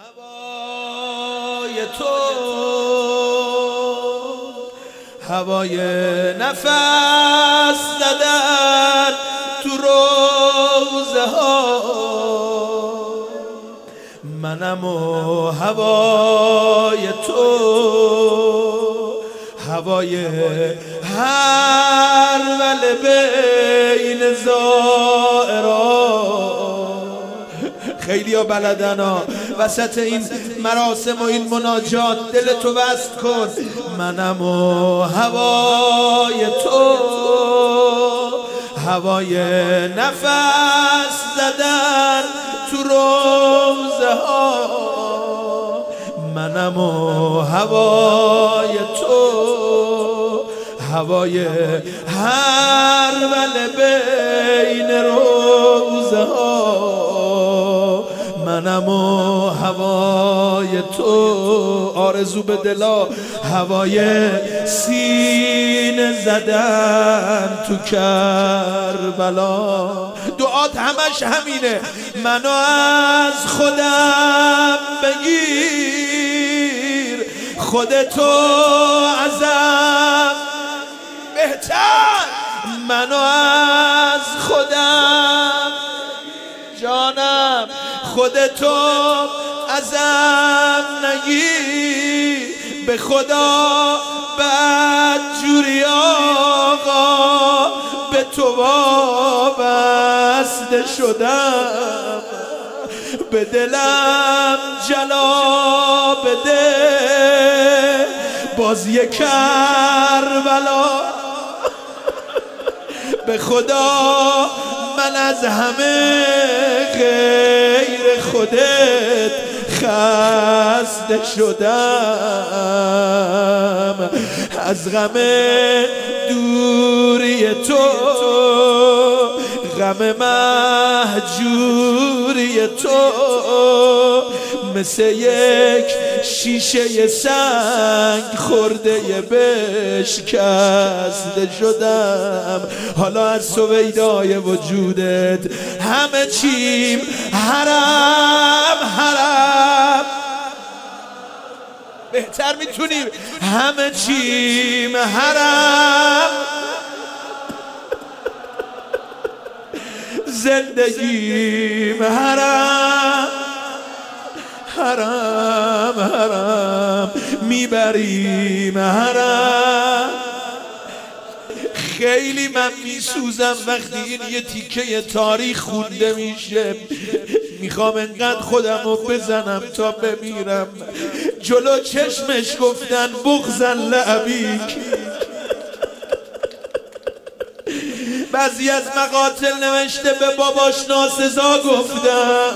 هوای تو هوای نفس زدن تو روزه ها منم و هوای تو هوای هر ول بین زائران. خیلی ها بلدن ها وسط این مراسم و این مناجات دلتو بست کن. منم و هوای تو هوای نفس زدن تو روزه ها منم و هوای تو هوای هر ول بین روزه ها منم و هوای تو. آرزو به دلا هوای سینه زدن تو کربلا. دعات همش همینه منو از خودم بگیر خودتو ازم بهتر. منو از خودم جانم خودتو ازم نگیر. به خدا بدجوری آقا به تو وابسته شدم. به دلم جلا بده باز یک کربلا. به خدا من از همه غیر خودت خسته شدم. از غم دوری تو غم مهجوری تو مثل یک شیشه سنگ خورده بشکسته شدم. حالا از سویدای وجودت همه چیم حرم حرم. بهتر میتونیم همه چیم حرم. زندگیم حرم حرم حرم میبریم حرم. خیلی من میسوزم وقتی این یه تیکه تاریخ خونده میشه. میخوام انقدر خودمو بزنم تا بمیرم. جلو چشمش گفتن بغضن لعبیک. بعضی از مقاتل نوشته به باباش ناسزا گفتن.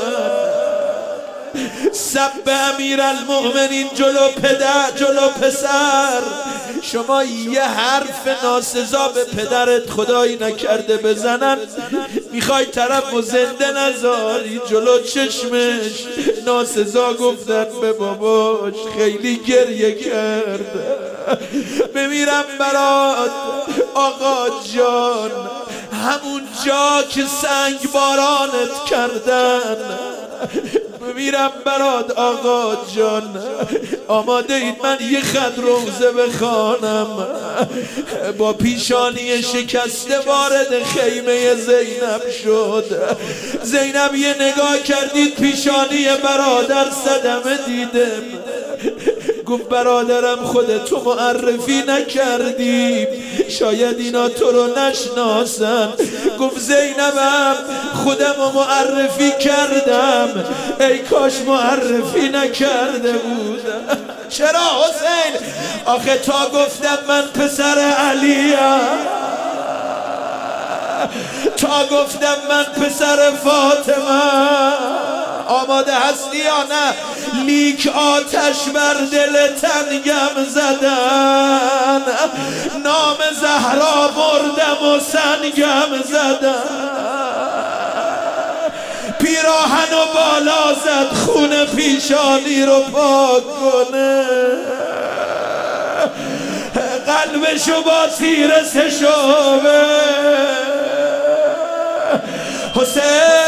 سب امیرالمؤمنین جلو پدر جلو پسر. شما یه حرف ناسزا به پدرت خدایی نکرده بزنن میخوای طرف و زنده نذاری. جلو چشمش ناسزا گفتن به باباش. خیلی گریه کرد. بمیرم برات آقا جان همون جا که سنگ بارانت کردن. بمیرم برات آقا جان. آماده اید من یه خط روزه بخوانم؟ با پیشانی شکسته وارد خیمه زینب شد. زینب یه نگاه کردید پیشانی برادر صدمه دیدم. گفت برادرم خودتو معرفی نکردی شاید اینا تو رو نشناسن. گفت زینبم خودمو معرفی کردم ای کاش معرفی نکرده بودم. چرا حسین؟ آخه تا گفتم من پسر علیم تا گفتم من پسر فاطمه آماده هستی یا نه؟ لیک آتش بر دل تنگم زدن. نام زهرا بردم و سنگم زدن. پیراهن و بالا زد خون پیشانی رو پاک کنه. قلبشو با تیر سشابه. حسین